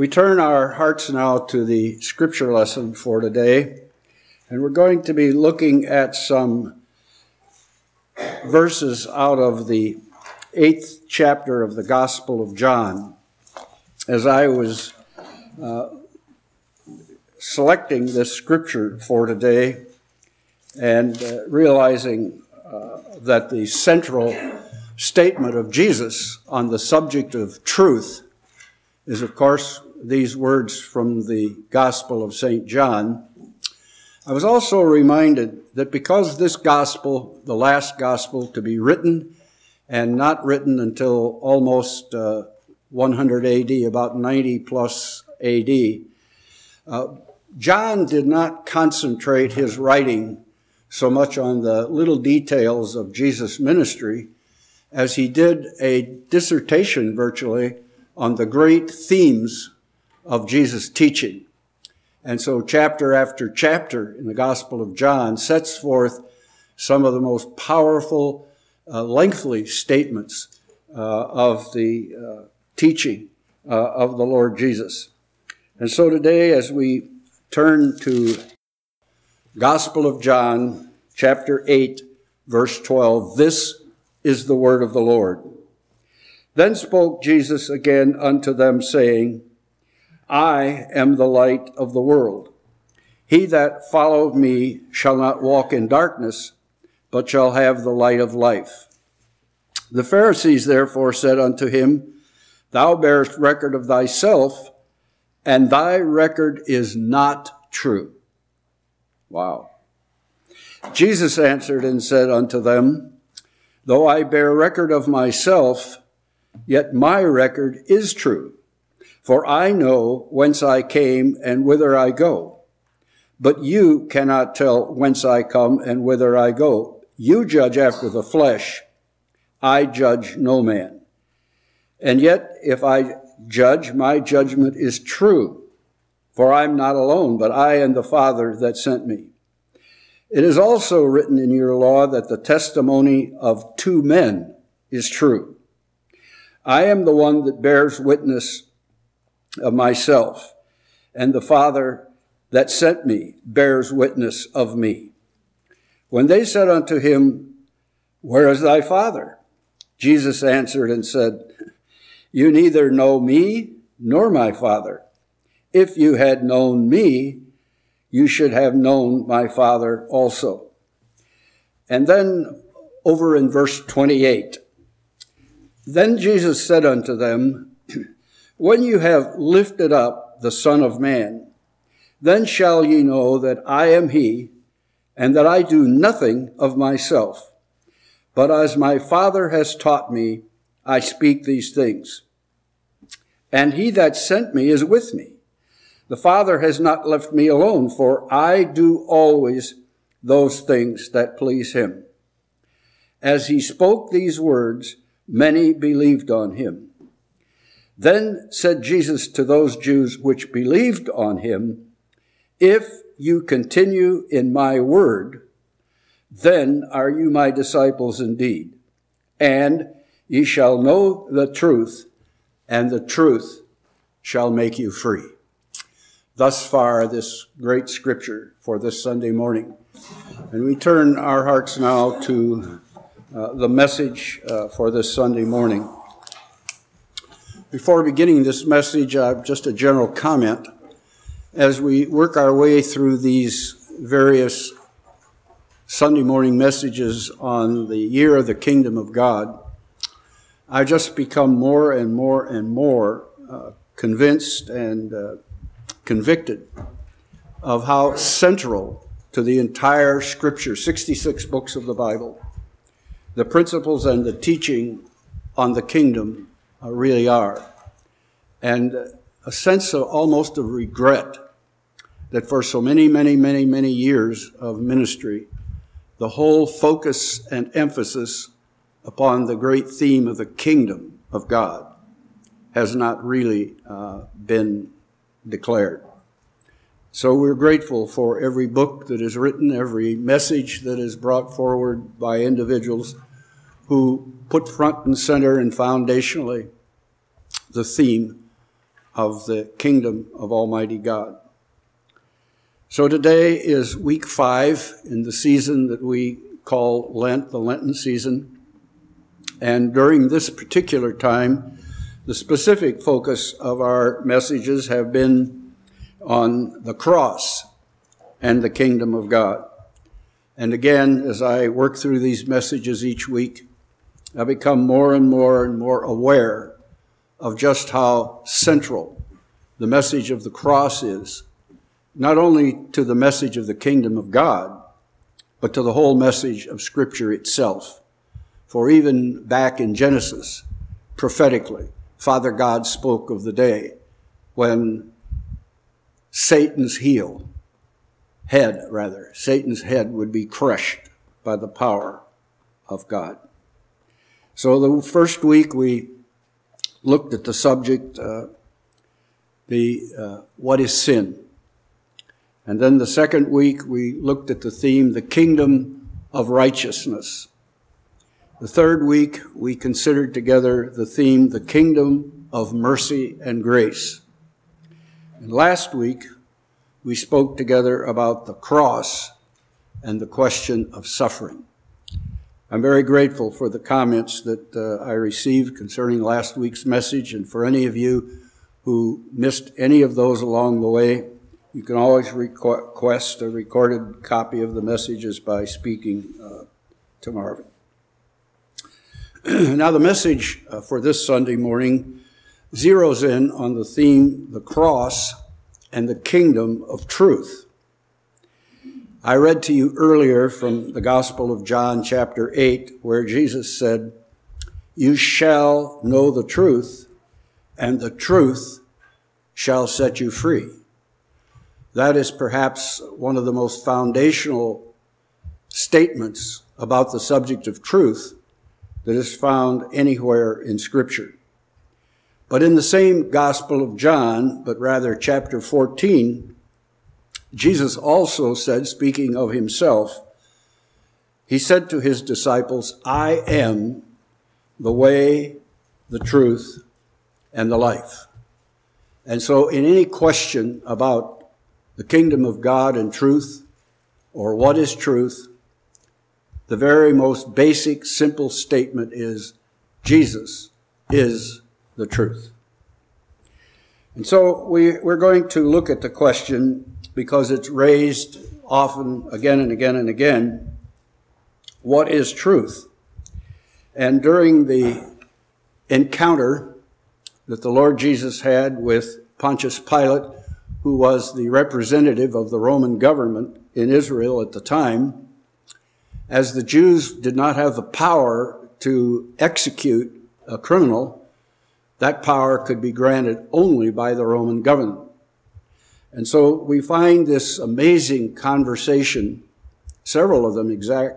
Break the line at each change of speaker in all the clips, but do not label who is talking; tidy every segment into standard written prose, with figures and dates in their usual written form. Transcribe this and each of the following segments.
We turn our hearts now to the scripture lesson for today, and we're going to be looking at some verses out of the 8th chapter of the Gospel of John. As I was selecting this scripture for today and realizing that the central statement of Jesus on the subject of truth is, of course, these words from the Gospel of St. John, I was also reminded that because this gospel, the last gospel to be written and not written until almost 100 AD, about 90 plus AD, John did not concentrate his writing so much on the little details of Jesus' ministry as he did a dissertation virtually on the great themes of Jesus' teaching. And so chapter after chapter in the Gospel of John sets forth some of the most powerful, lengthy statements of the teaching of the Lord Jesus. And so today, as we turn to Gospel of John, chapter 8, verse 12, this is the word of the Lord. Then spoke Jesus again unto them, saying, I am the light of the world. He that followeth me shall not walk in darkness, but shall have the light of life. The Pharisees therefore said unto him, Thou bearest record of thyself, and thy record is not true. Wow. Jesus answered and said unto them, Though I bear record of myself, yet my record is true. For I know whence I came and whither I go. But you cannot tell whence I come and whither I go. You judge after the flesh. I judge no man. And yet, if I judge, my judgment is true. For I am not alone, but I and the Father that sent me. It is also written in your law that the testimony of two men is true. I am the one that bears witness of myself, and the Father that sent me bears witness of me. When they said unto him, Where is thy Father? Jesus answered and said, You neither know me nor my Father. If you had known me, you should have known my Father also. And then over in verse 28, Then Jesus said unto them, When you have lifted up the Son of Man, then shall ye know that I am he, and that I do nothing of myself. But as my Father has taught me, I speak these things. And he that sent me is with me. The Father has not left me alone, for I do always those things that please him. As he spoke these words, many believed on him. Then said Jesus to those Jews which believed on him, If you continue in my word, then are you my disciples indeed, and ye shall know the truth, and the truth shall make you free. Thus far, this great scripture for this Sunday morning. And we turn our hearts now to the message for this Sunday morning. Before beginning this message, just a general comment. As we work our way through these various Sunday morning messages on the year of the kingdom of God, I just become more and more and more convinced and convicted of how central to the entire Scripture, 66 books of the Bible, the principles and the teaching on the kingdom really are. And a sense of almost of regret that for so many years of ministry, the whole focus and emphasis upon the great theme of the kingdom of God has not really been declared. So we're grateful for every book that is written, every message that is brought forward by individuals who put front and center and foundationally the theme of the kingdom of Almighty God. So today is week 5 in the season that we call Lent, the Lenten season. And during this particular time, the specific focus of our messages have been on the cross and the kingdom of God. And again, as I work through these messages each week, I become more and more aware of just how central the message of the cross is, not only to the message of the kingdom of God, but to the whole message of Scripture itself. For even back in Genesis, prophetically, Father God spoke of the day when Satan's head would be crushed by the power of God. So the first week we looked at the subject, what is sin? And then the second week we looked at the theme, the kingdom of righteousness. The third week we considered together the theme, the kingdom of mercy and grace. And last week we spoke together about the cross and the question of suffering. I'm very grateful for the comments that I received concerning last week's message, and for any of you who missed any of those along the way, you can always request a recorded copy of the messages by speaking to Marvin. Now the message for this Sunday morning zeroes in on the theme, the cross and the kingdom of truth. I read to you earlier from the Gospel of John chapter 8, where Jesus said, "You shall know the truth, and the truth shall set you free." That is perhaps one of the most foundational statements about the subject of truth that is found anywhere in Scripture. But in the same Gospel of John, but rather chapter 14, Jesus also said, speaking of himself, he said to his disciples, "I am the way, the truth, and the life." And so in any question about the kingdom of God and truth, or what is truth, the very most basic, simple statement is, Jesus is the truth. And so we're going to look at the question, because it's raised often, again and again and again, what is truth? And during the encounter that the Lord Jesus had with Pontius Pilate, who was the representative of the Roman government in Israel at the time, as the Jews did not have the power to execute a criminal, that power could be granted only by the Roman government. And so we find this amazing conversation, several of them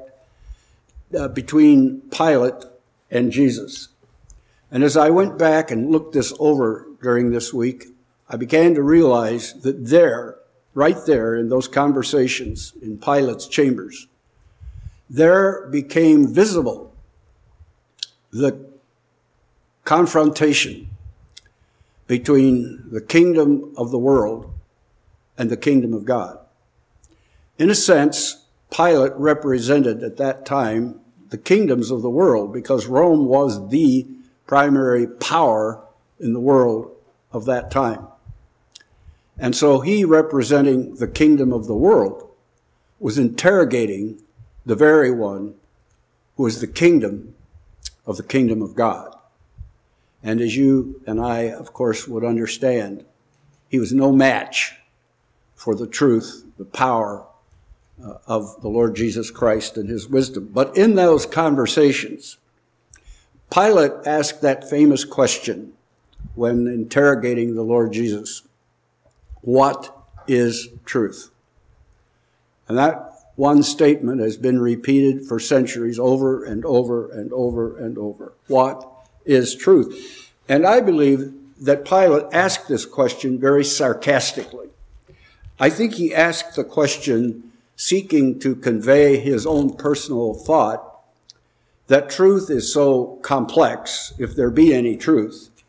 between Pilate and Jesus. And as I went back and looked this over during this week, I began to realize that right there in those conversations in Pilate's chambers, there became visible the confrontation between the kingdom of the world and the kingdom of God. In a sense, Pilate represented at that time the kingdoms of the world, because Rome was the primary power in the world of that time. And so he, representing the kingdom of the world, was interrogating the very one who is the kingdom of God. And as you and I, of course, would understand, he was no match for the truth, the power of the Lord Jesus Christ and his wisdom. But in those conversations, Pilate asked that famous question when interrogating the Lord Jesus: what is truth? And that one statement has been repeated for centuries over and over and over and over. What is truth? And I believe that Pilate asked this question very sarcastically. I think he asked the question seeking to convey his own personal thought that truth is so complex, if there be any truth,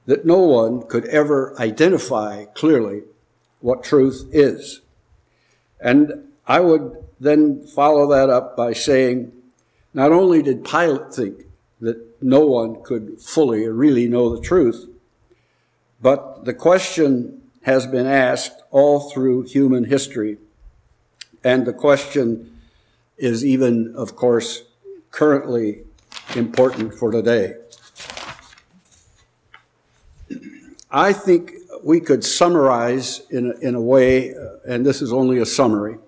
that no one could ever identify clearly what truth is. And I would then follow that up by saying, not only did Pilate think that no one could fully or really know the truth, but the question has been asked all through human history. And the question is even, of course, currently important for today. I think we could summarize in a way, and this is only a summary,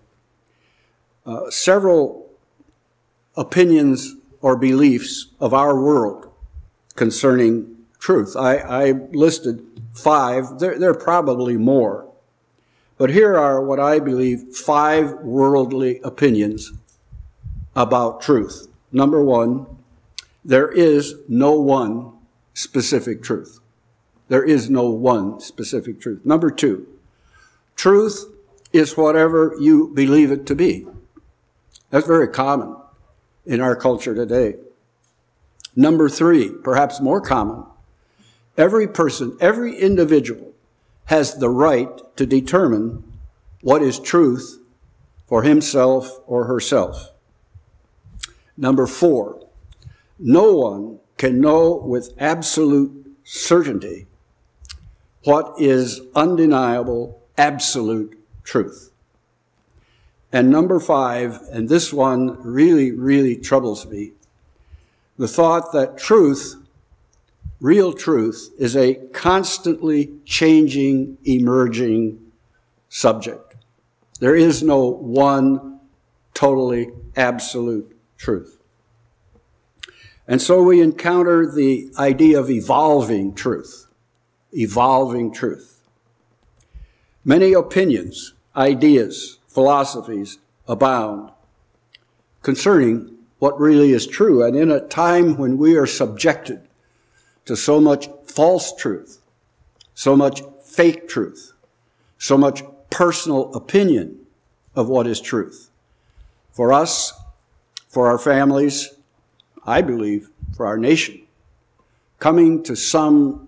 several opinions or beliefs of our world concerning truth. I listed 5. There are probably more. But here are what I believe 5 worldly opinions about truth. Number 1, there is no one specific truth. There is no one specific truth. Number 2, truth is whatever you believe it to be. That's very common in our culture today. Number 3, perhaps more common, every person, every individual has the right to determine what is truth for himself or herself. Number 4, no one can know with absolute certainty what is undeniable, absolute truth. And number 5, and this one really, really troubles me, the thought that truth, real truth, is a constantly changing, emerging subject. There is no one totally absolute truth. And so we encounter the idea of evolving truth. Evolving truth. Many opinions, ideas, philosophies abound concerning what really is true. And in a time when we are subjected to so much false truth, so much fake truth, so much personal opinion of what is truth, for us, for our families, I believe for our nation, coming to some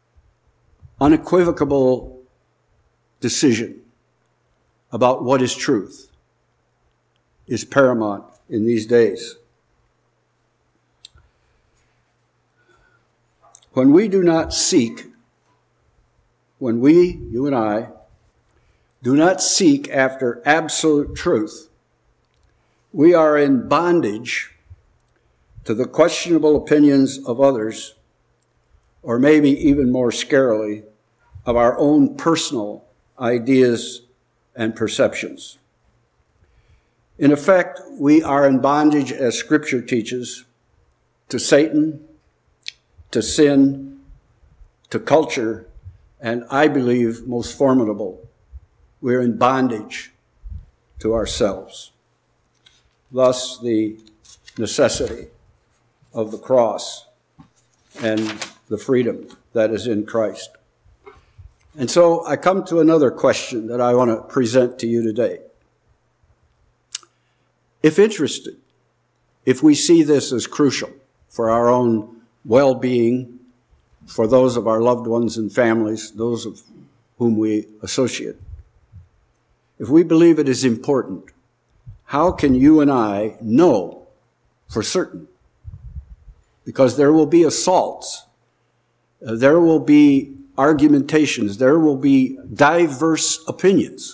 unequivocal decision about what is truth is paramount in these days. When we do not seek, when we, you and I, do not seek after absolute truth, we are in bondage to the questionable opinions of others, or maybe even more scarily, of our own personal ideas and perceptions. In effect, we are in bondage, as Scripture teaches, to Satan, to sin, to culture, and I believe most formidable, we're in bondage to ourselves. Thus, the necessity of the cross and the freedom that is in Christ. And so I come to another question that I want to present to you today. If interested, if we see this as crucial for our own well-being, for those of our loved ones and families, those of whom we associate, if we believe it is important, how can you and I know for certain? Because there will be assaults, there will be argumentations, there will be diverse opinions.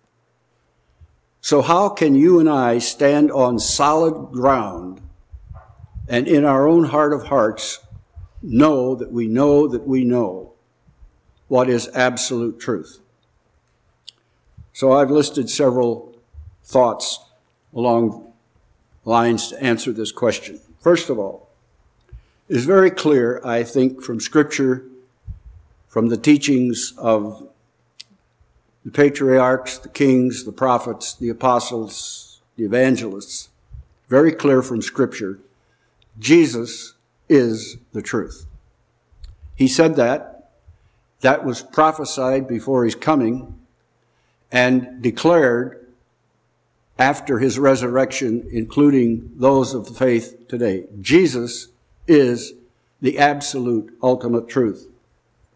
So how can you and I stand on solid ground and in our own heart of hearts know that we know that we know what is absolute truth? So I've listed several thoughts along lines to answer this question. First of all, it is very clear, I think, from Scripture, from the teachings of the patriarchs, the kings, the prophets, the apostles, the evangelists, very clear from Scripture, Jesus is the truth. He said that. That was prophesied before his coming and declared after his resurrection, including those of the faith today. Jesus is the absolute ultimate truth.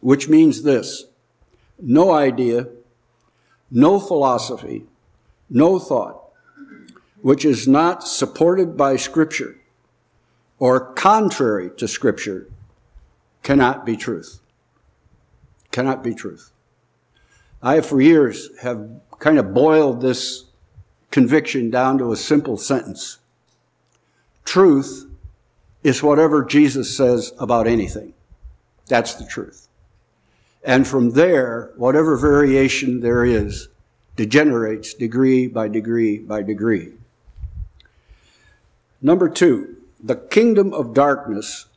which means this: no idea, no philosophy, no thought, which is not supported by Scripture or contrary to Scripture, cannot be truth. Cannot be truth. I, for years, have kind of boiled this conviction down to a simple sentence. Truth is whatever Jesus says about anything. That's the truth. And from there, whatever variation there is degenerates degree by degree by degree. Number 2, the kingdom of darkness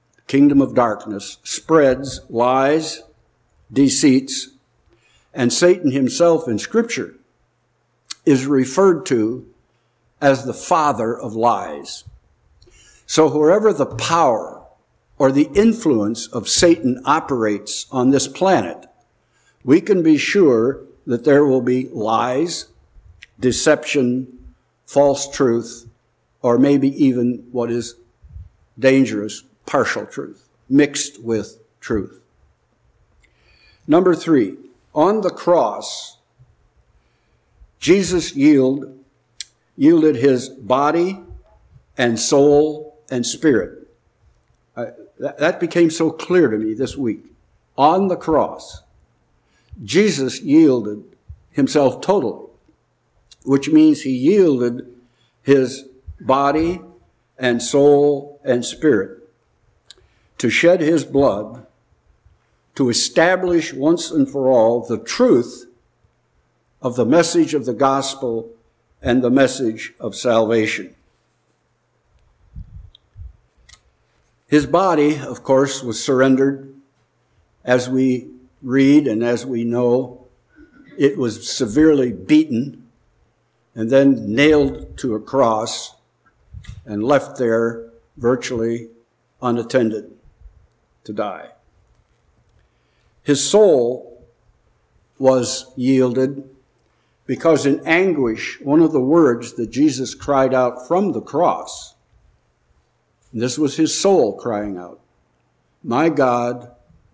spreads lies, deceits, and Satan himself in Scripture is referred to as the father of lies. So wherever the power or the influence of Satan operates on this planet, we can be sure that there will be lies, deception, false truth, or maybe even what is dangerous, partial truth, mixed with truth. Number 3, on the cross, Jesus yielded his body and soul and spirit. That became so clear to me this week. On the cross, Jesus yielded himself totally, which means he yielded his body and soul and spirit to shed his blood to establish once and for all the truth of the message of the gospel and the message of salvation. His body, of course, was surrendered. As we read and as we know, it was severely beaten and then nailed to a cross and left there virtually unattended to die. His soul was yielded because in anguish, one of the words that Jesus cried out from the cross, and this was his soul crying out, my God,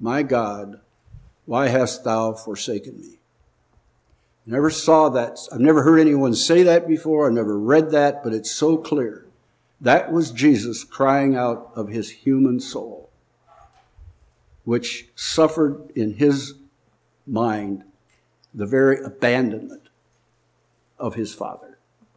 why hast thou forsaken me? I never saw that. I've never heard anyone say that before. I've never read that, but it's so clear. That was Jesus crying out of his human soul, which suffered in his mind the very abandonment of his Father.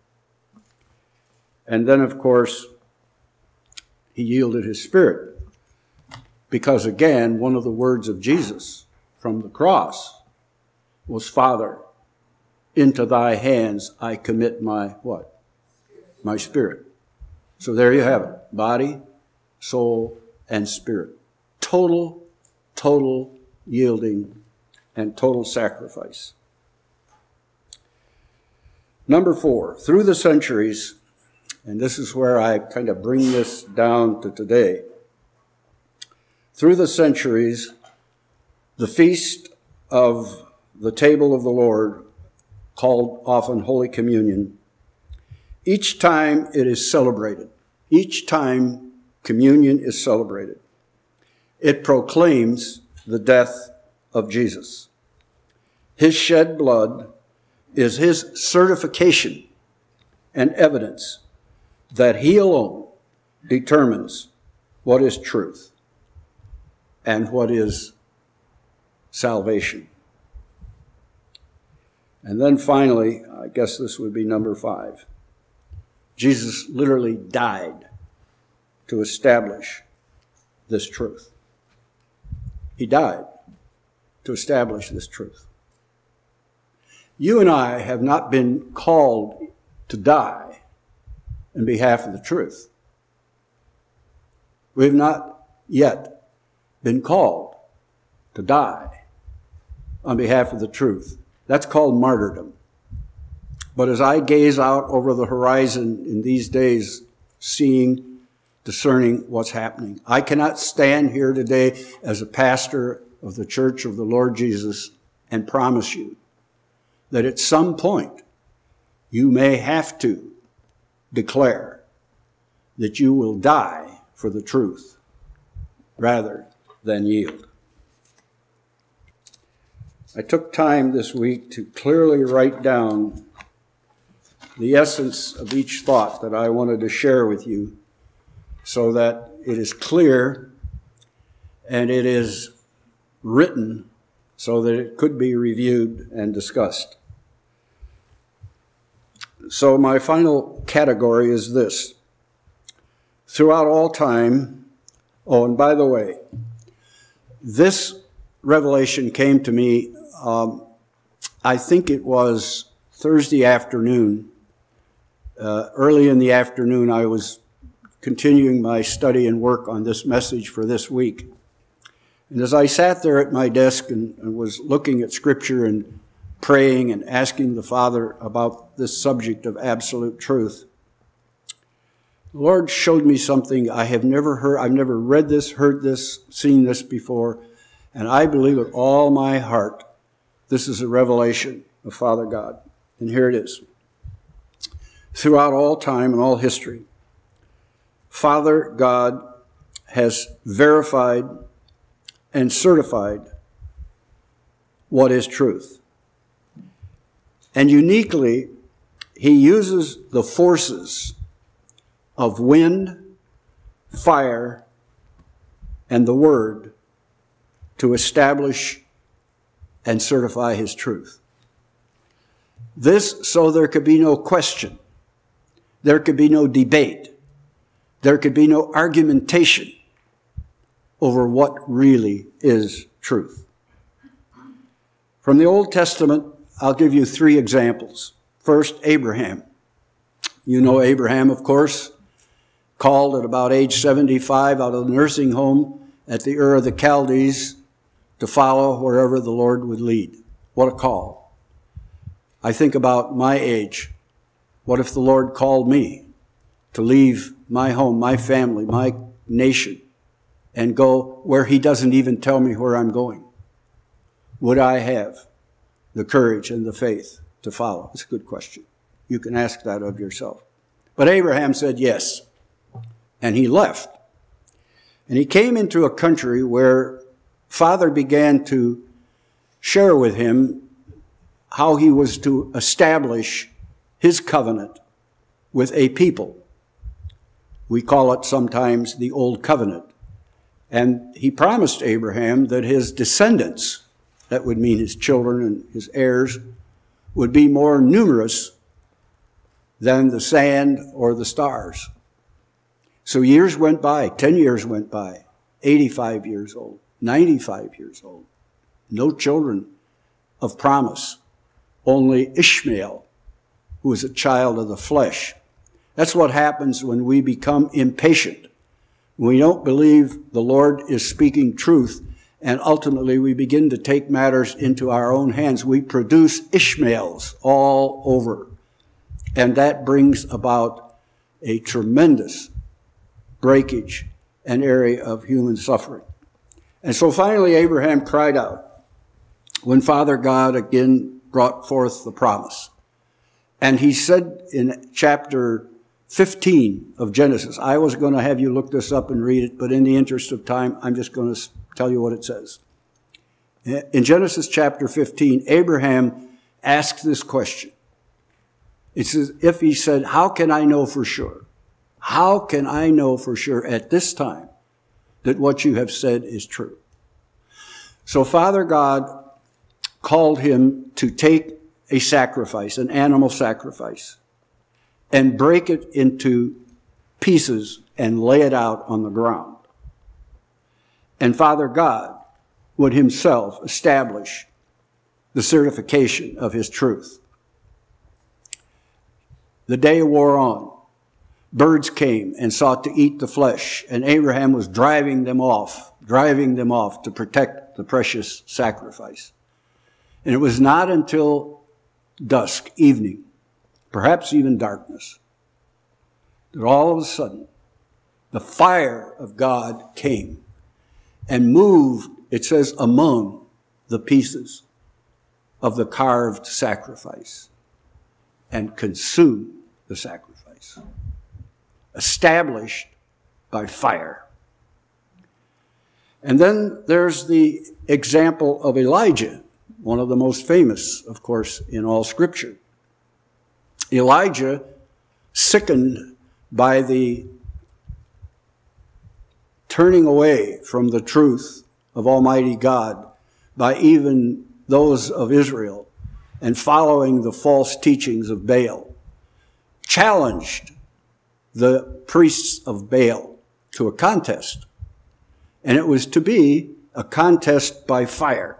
And then, of course, he yielded his spirit, because again, one of the words of Jesus from the cross was, Father, into thy hands I commit my what? My spirit. So there you have it. Body, soul, and spirit. Total yielding and total sacrifice. Number 4, through the centuries, and this is where I kind of bring this down to today. Through the centuries, the feast of the table of the Lord, called often Holy Communion, each time it is celebrated, each time communion is celebrated, it proclaims the death of Jesus. His shed blood is his certification and evidence that he alone determines what is truth and what is salvation. And then finally, I guess this would be number 5. Jesus literally died to establish this truth. He died to establish this truth. You and I have not been called to die in behalf of the truth. We have not yet been called to die on behalf of the truth. That's called martyrdom. But as I gaze out over the horizon in these days, seeing, discerning what's happening, I cannot stand here today as a pastor of the Church of the Lord Jesus and promise you that at some point you may have to declare that you will die for the truth rather than yield. I took time this week to clearly write down the essence of each thought that I wanted to share with you so that it is clear and it is written so that it could be reviewed and discussed. So my final category is this. Throughout all time, and by the way, this revelation came to me, I think it was Thursday afternoon. Early in the afternoon, I was continuing my study and work on this message for this week. And as I sat there at my desk and was looking at Scripture and praying and asking the Father about this subject of absolute truth, the Lord showed me something I have never heard. I've never read this, heard this, seen this before, and I believe with all my heart this is a revelation of Father God. And here it is. Throughout all time and all history, Father God has verified and certified what is truth. And uniquely, he uses the forces of wind, fire, and the word to establish and certify his truth. This so there could be no question. There could be no debate. There could be no argumentation over what really is truth. From the Old Testament, I'll give you 3 examples. First, Abraham. You know Abraham, of course, called at about age 75 out of the nursing home at the Ur of the Chaldees to follow wherever the Lord would lead. What a call. I think about my age. What if the Lord called me to leave my home, my family, my nation, and go where he doesn't even tell me where I'm going? Would I have the courage and the faith to follow? It's a good question. You can ask that of yourself. But Abraham said yes, and he left. And he came into a country where Father began to share with him how he was to establish his covenant with a people. We call it sometimes the Old Covenant. And he promised Abraham that his descendants, that would mean his children and his heirs, would be more numerous than the sand or the stars. So years went by, 10 years went by, 85 years old, 95 years old. No children of promise, only Ishmael, who is a child of the flesh. That's what happens when we become impatient. We don't believe the Lord is speaking truth, and ultimately we begin to take matters into our own hands. We produce Ishmaels all over, and that brings about a tremendous breakage and area of human suffering. And so finally Abraham cried out when Father God again brought forth the promise. And he said in chapter 15 of Genesis, I was going to have you look this up and read it, but in the interest of time, I'm just going to tell you what it says. In Genesis chapter 15, Abraham asked this question. It's as if he said, how can I know for sure? How can I know for sure at this time that what you have said is true? So Father God called him to take a sacrifice, an animal sacrifice, and break it into pieces and lay it out on the ground. And Father God would himself establish the certification of his truth. The day wore on. Birds came and sought to eat the flesh, and Abraham was driving them off to protect the precious sacrifice. And it was not until dusk, evening, perhaps even darkness, that all of a sudden the fire of God came and moved, it says, among the pieces of the carved sacrifice and consumed the sacrifice, established by fire. And then there's the example of Elijah. one of the most famous, of course, in all Scripture. Elijah, sickened by the turning away from the truth of Almighty God by even those of Israel and following the false teachings of Baal, challenged the priests of Baal to a contest. And it was to be a contest by fire.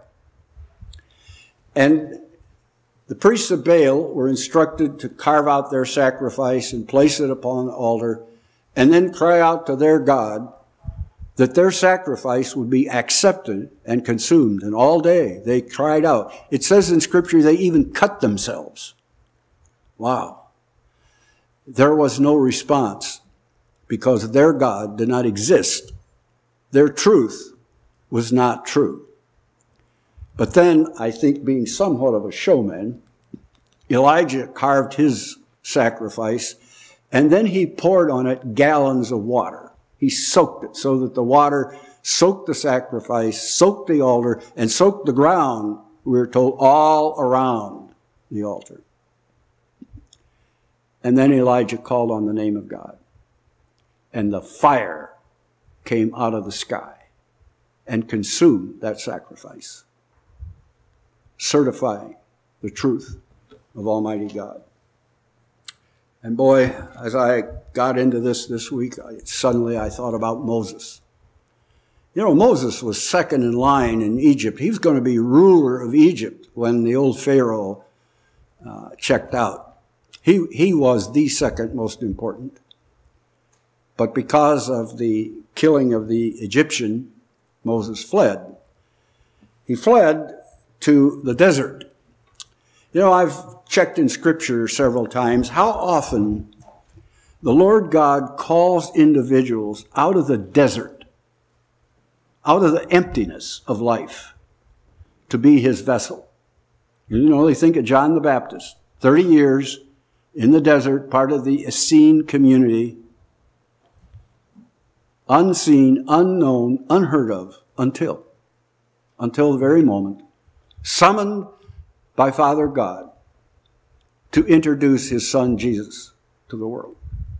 And the priests of Baal were instructed to carve out their sacrifice and place it upon the altar, and then cry out to their God that their sacrifice would be accepted and consumed. And all day they cried out. It says in Scripture they even cut themselves. Wow. There was no response because their God did not exist. Their truth was not true. But then, I think being somewhat of a showman, Elijah carved his sacrifice, and then he poured on it gallons of water. He soaked it so that the water soaked the sacrifice, soaked the altar, and soaked the ground, we're told, all around the altar. And then Elijah called on the name of God. And the fire came out of the sky and consumed that sacrifice, certifying the truth of Almighty God. And boy, as I got into this week, suddenly I thought about Moses. You know, Moses was second in line in Egypt. He was going to be ruler of Egypt when the old Pharaoh checked out. He was the second most important. But because of the killing of the Egyptian, Moses fled. He fled to the desert. You know, I've checked in Scripture several times how often the Lord God calls individuals out of the desert, out of the emptiness of life, to be his vessel. You know, they think of John the Baptist, 30 years in the desert, part of the Essene community, unseen, unknown, unheard of, until the very moment, summoned by Father God to introduce his son Jesus to the world.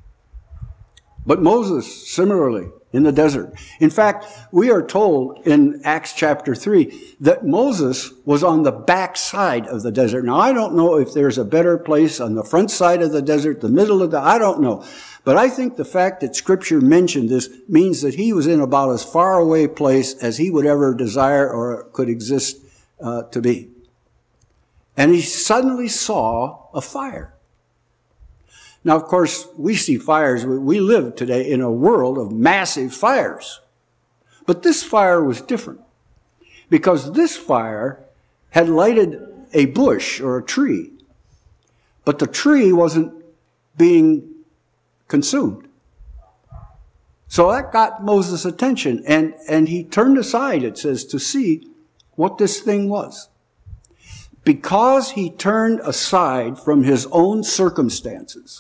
But Moses, similarly, in the desert. In fact, we are told in Acts chapter 3 that Moses was on the back side of the desert. Now, I don't know if there's a better place on the front side of the desert, the middle of I don't know. But I think the fact that Scripture mentioned this means that he was in about as far away place as he would ever desire or could exist to be. And he suddenly saw a fire. Now, of course, we see fires. We live today in a world of massive fires. But this fire was different because this fire had lighted a bush or a tree. But the tree wasn't being consumed. So that got Moses' attention, and he turned aside, it says, to see what this thing was. Because he turned aside from his own circumstances,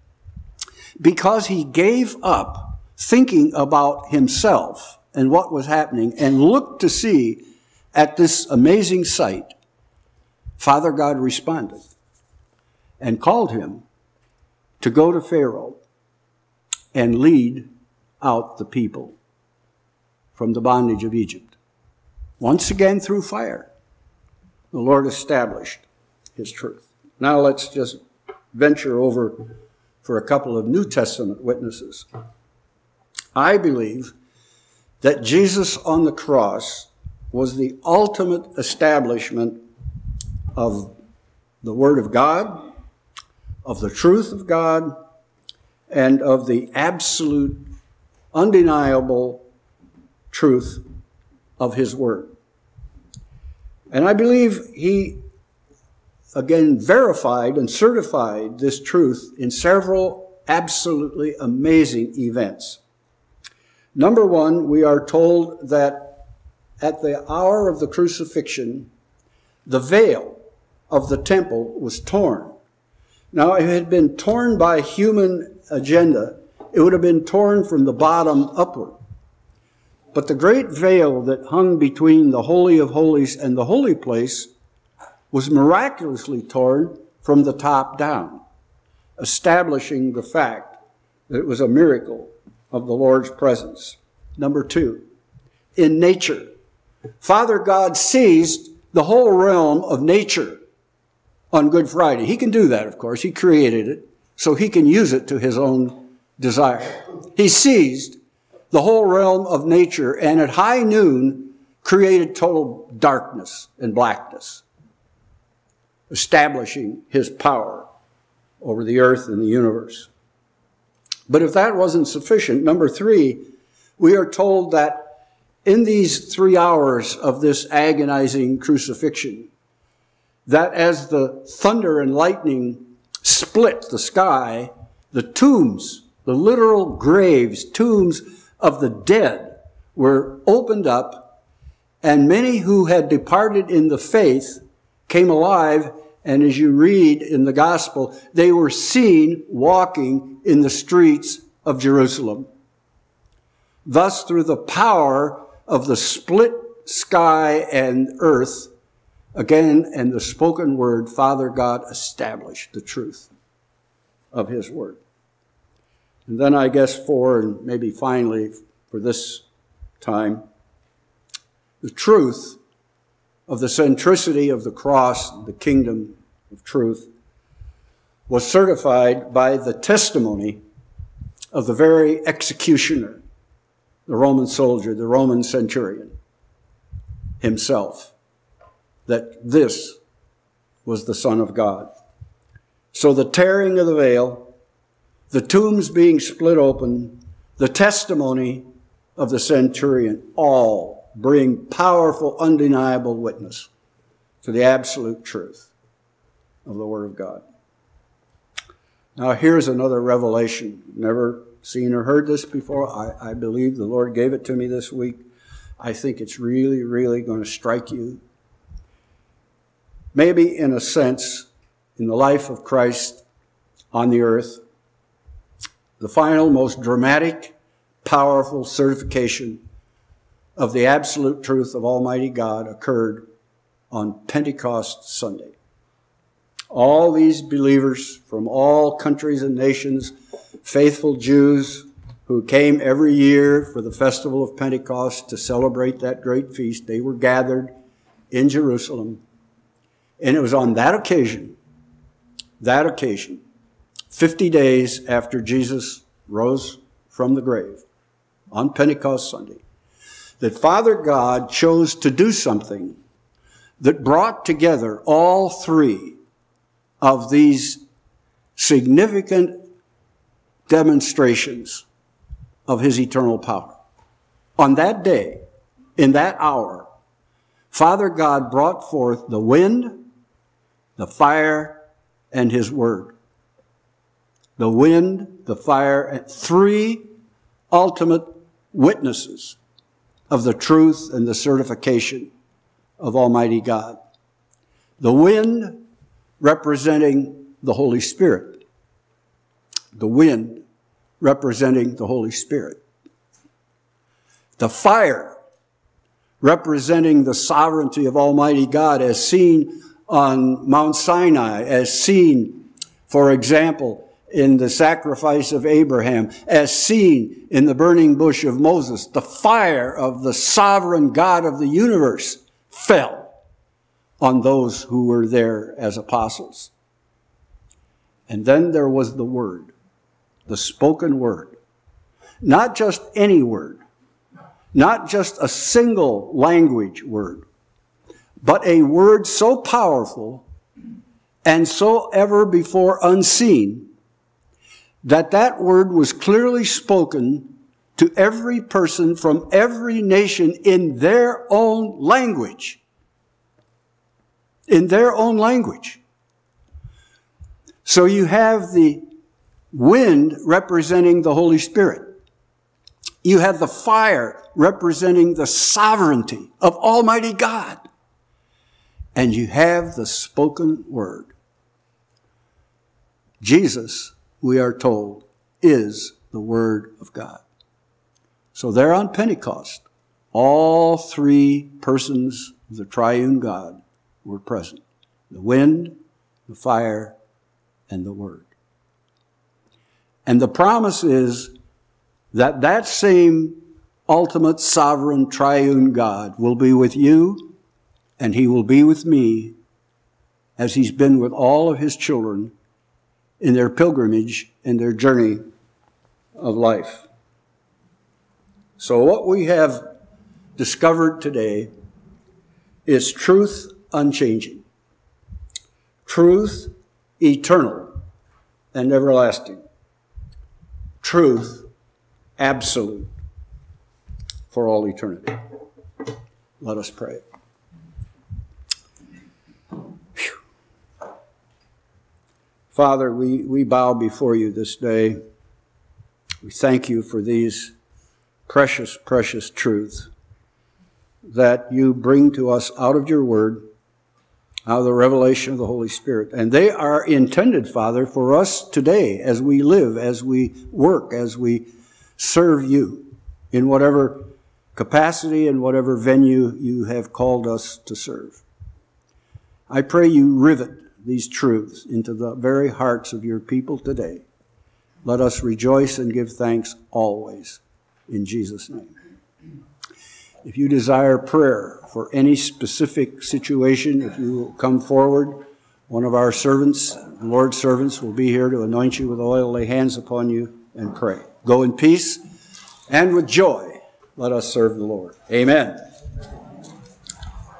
because he gave up thinking about himself and what was happening and looked to see at this amazing sight, Father God responded and called him to go to Pharaoh and lead out the people from the bondage of Egypt. Once again through fire, the Lord established his truth. Now let's just venture over for a couple of New Testament witnesses. I believe that Jesus on the cross was the ultimate establishment of the Word of God, of the truth of God, and of the absolute, undeniable truth of his Word. And I believe he, again, verified and certified this truth in several absolutely amazing events. Number one, we are told that at the hour of the crucifixion, the veil of the temple was torn. Now, if it had been torn by human agenda, it would have been torn from the bottom upward. But the great veil that hung between the Holy of Holies and the holy place was miraculously torn from the top down, establishing the fact that it was a miracle of the Lord's presence. Number 2, in nature, Father God seized the whole realm of nature on Good Friday. He can do that, of course. He created it, so he can use it to his own desire. He seized the whole realm of nature, and at high noon created total darkness and blackness, establishing his power over the earth and the universe. But if that wasn't sufficient, number 3, we are told that in these 3 hours of this agonizing crucifixion, that as the thunder and lightning split the sky, the tombs, the literal graves, tombs of the dead, were opened up, and many who had departed in the faith came alive, and as you read in the gospel, they were seen walking in the streets of Jerusalem. Thus, through the power of the split sky and earth, again, and the spoken word, Father God established the truth of his word. And then I guess 4, and maybe finally for this time, the truth of the centricity of the cross, the kingdom of truth, was certified by the testimony of the very executioner, the Roman soldier, the Roman centurion himself, that this was the Son of God. So the tearing of the veil, the tombs being split open, the testimony of the centurion, all bring powerful, undeniable witness to the absolute truth of the Word of God. Now here's another revelation. Never seen or heard this before. I believe the Lord gave it to me this week. I think it's really, really going to strike you. Maybe in a sense, in the life of Christ on the earth, the final, most dramatic, powerful certification of the absolute truth of Almighty God occurred on Pentecost Sunday. All these believers from all countries and nations, faithful Jews who came every year for the festival of Pentecost to celebrate that great feast, they were gathered in Jerusalem. And it was on that occasion, 50 days after Jesus rose from the grave, on Pentecost Sunday, that Father God chose to do something that brought together all 3 of these significant demonstrations of his eternal power. On that day, in that hour, Father God brought forth the wind, the fire, and his word. The wind, the fire, and 3 ultimate witnesses of the truth and the certification of Almighty God. The wind representing the Holy Spirit. The wind representing the Holy Spirit. The fire representing the sovereignty of Almighty God as seen on Mount Sinai, as seen, for example, in the sacrifice of Abraham, as seen in the burning bush of Moses. The fire of the sovereign God of the universe fell on those who were there as apostles. And then there was the word, the spoken word. Not just any word, not just a single language word, but a word so powerful and so ever before unseen that that word was clearly spoken to every person from every nation in their own language. In their own language. So you have the wind representing the Holy Spirit. You have the fire representing the sovereignty of Almighty God. And you have the spoken word. Jesus, we are told, is the Word of God. So there on Pentecost, all 3 persons of the triune God were present. the wind, the fire, and the word. And the promise is that that same ultimate, sovereign, triune God will be with you, and he will be with me as he's been with all of his children in their pilgrimage and their journey of life. So what we have discovered today is truth unchanging, truth eternal and everlasting, truth absolute for all eternity. Let us pray. Whew. Father, we bow before you this day. We thank you for these precious, precious truths that you bring to us out of your word, out of the revelation of the Holy Spirit. And they are intended, Father, for us today as we live, as we work, as we serve you in whatever capacity and whatever venue you have called us to serve. I pray you rivet these truths into the very hearts of your people today. Let us rejoice and give thanks always in Jesus' name. If you desire prayer for any specific situation, if you will come forward, one of our servants, the Lord's servants, will be here to anoint you with oil, lay hands upon you, and pray. Go in peace and with joy. Let us serve the Lord. Amen.